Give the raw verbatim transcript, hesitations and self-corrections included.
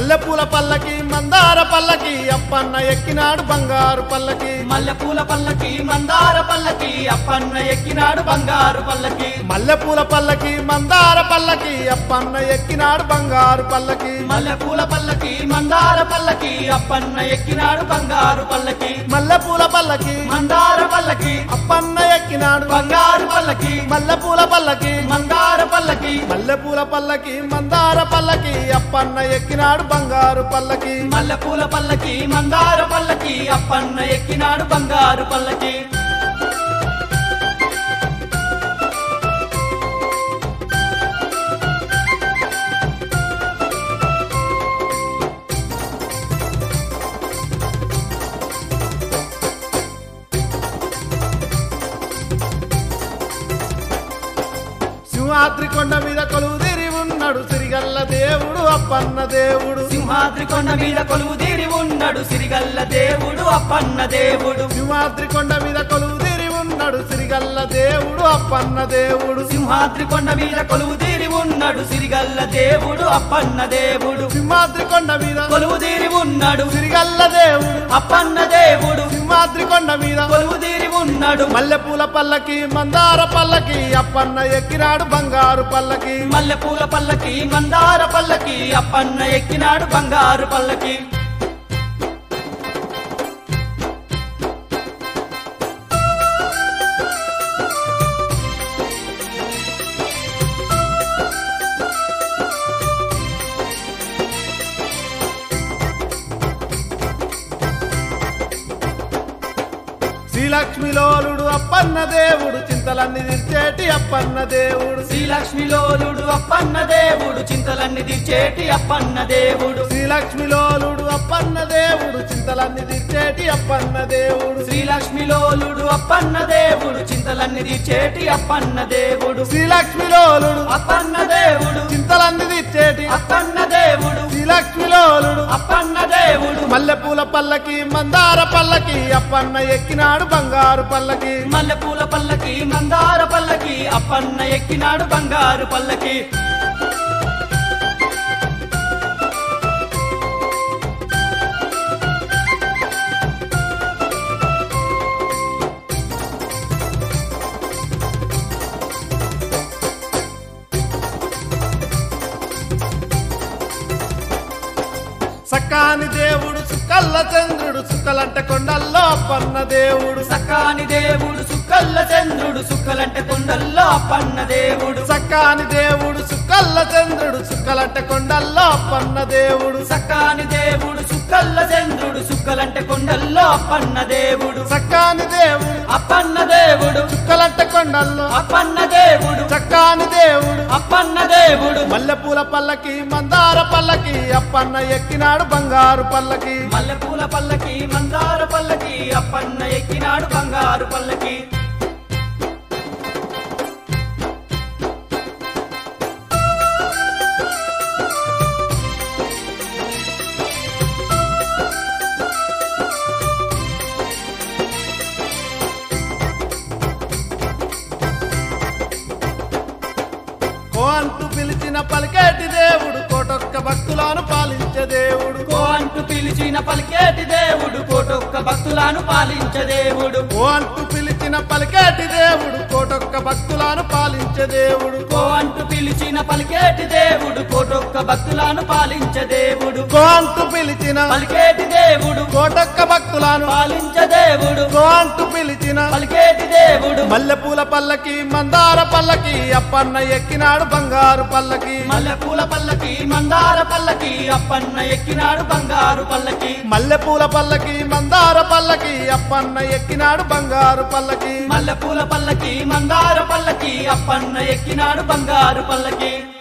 మల్లెపూల పల్లకి మందార పల్లకి అప్పన్న ఎక్కినాడు బంగారు పల్లకి మల్లెపూల పల్లకి మందార పల్లకి అప్పన్న ఎక్కినాడు బంగారు పల్లకి మల్లెపూల పల్లకి మందార పల్లకి అప్పన్న ఎక్కినాడు బంగారు పల్లకి మల్లెపూల పల్లకి మందార పల్లకి అప్పన్న ఎక్కినాడు బంగారు పల్లకి మల్లెపూల పల్లకి మందార పల్లకి అప్పన్న ఎక్కినాడు బంగారు పల్లకి మల్లెపూల పల్లకి మందార పల్లకి మల్లెపూల పల్లకి మందార పల్లకి అప్పన్న ఎక్కినాడు బంగారు పల్లకి మల్లెపూల పల్లకి మందార పల్లకి అప్పన్న ఎక్కినాడు బంగారు పల్లకి సింహాద్రి కొండ మీద కొలువుదిరి ఉన్నాడు సిరిగల్ల దేవుడు అప్పన్న దేవుడు సింహాద్రి కొండ మీద కొలువు తీరి ఉన్నాడు సిరిగల్ల దేవుడు అప్పన్న దేవుడు సింహాద్రి కొండ మీద కొలువుదిరి ఉన్నాడు సిరిగల్ల దేవుడు అప్పన్న దేవుడు సింహాద్రి కొండ మీద కొలువు తీరి ఉన్నాడు సిరిగల్ల దేవుడు అప్పన్న దేవుడు సింహాద్రి కొండ మీద కొలువు తీరి ఉన్నాడు సిరిగల్ల దేవుడు అప్పన్న దేవుడు సింహాద్రి కొండ మీద కొలువు తీరి ఉన్నాడు మల్లెపూల పల్లకి మందార పల్లకి అప్పన్న ఎక్కినాడు బంగారు పల్లకి మల్లెపూల పల్లకి మందార పల్లకి అప్పన్న ఎక్కినాడు బంగారు పల్లకి శ్రీలక్ష్మిలోలుడు అప్పన్న దేవుడు చింతలన్నీ తీర్చేటి అప్పన్న దేవుడు శ్రీలక్ష్మిలోలుడు అప్పన్న దేవుడు చింతలన్నీ తీర్చేటి అప్పన్న దేవుడు శ్రీలక్ష్మిలోలుడు అప్పన్న దేవుడు చింతలన్నీ తీర్చేటి అప్పన్న దేవుడు శ్రీలక్ష్మిలోలుడు అప్పన్న దేవుడు చింతలన్నీ తీర్చేటి అప్పన్న దేవుడు శ్రీలక్ష్మిలోలుడు అప్పన్న దేవుడు చింతలన్నీ తీర్చేటి అప్పన్న దేవుడు శ్రీలక్ష్మిలోలుడు అప్పన్న దేవుడు మల్లెపూల పల్లకి మందార పల్లకి అప్పన్న ఎక్కినాడు బంగారు పల్లకి మల్లెపూల పల్లకి మందార పల్లకి అప్పన్న ఎక్కినాడు బంగారు పల్లకి సకాని దేవుడు సుక్కల్ల చంద్రుడు సుక్కలంటే కొండల్లో అప్పన్న దేవుడు సకాని దేవుడు సుక్కల్ల చంద్రుడు సుక్కలంటే కొండల్లో అప్పన్న దేవుడు సకాని దేవుడు సుక్కల్ల చంద్రుడు సుక్కలంటే కొండల్లో అప్పన్న దేవుడు సకాని దేవుడు సుక్కల్ల చంద్రుడు సుక్కలంటే కొండల్లో అప్పన్న దేవుడు సకాని దేవుడు అప్పన్న దేవుడు సుక్కలంటే కొండల్లో అప్పన్న దేవుడు చక్కాని దేవుడు అప్పన్న దేవుడు మల్లెపూల పల్లకి మందార పల్లకి అప్పన్న ఎక్కినాడు బంగారు పల్లకి మల్లెపూల పల్లకి మందార పల్లకి అప్పన్న ఎక్కినాడు బంగారు పల్లకి కో అంటూ పిలిచిన పలికేటి దేవుడు కోటొక్క భక్తులను పాలించే దేవుడు కో అంటూ పిలిచిన పలికేటి దేవుడు కోటొక్క భక్తులను పాలించే దేవుడు కో అంటూ పిలిచిన పలికేటి దేవుడు కోటొక్క భక్తులను పాలించే దేవుడు కో అంటూ పిలిచిన పలికేటి దేవుడు కోటొక్క భక్తులను పాలించే దేవుడు కో అంటూ పిలిచిన పలికేటి దేవుడు కోటొక్క భక్తులను పాలించే దేవుడు కో అంటూ పిలిచిన పలికేటి దేవుడు మల్లెపూల పల్లకి మందార పల్లకి అప్పన్న ఎక్కినాడు బంగారు పల్లకి మల్లెపూల పల్లకి మందార పల్లకి అప్పన్న ఎక్కినాడు బంగారు పల్లకి మల్లెపూల పల్లకి మందార పల్లకి అప్పన్న ఎక్కినాడు బంగారు పల్లకి మల్లెపూల పల్లకి మందార పల్లకి అప్పన్న ఎక్కినాడు బంగారు పల్లకి